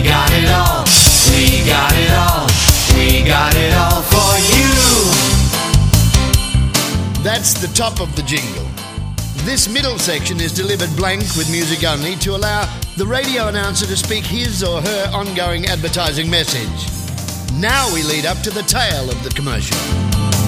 got it all. We got it all. We got it all for you. That's the top of the jingle. This middle section is delivered blank with music only to allow the radio announcer to speak his or her ongoing advertising message. Now we lead up to the tail of the commercial.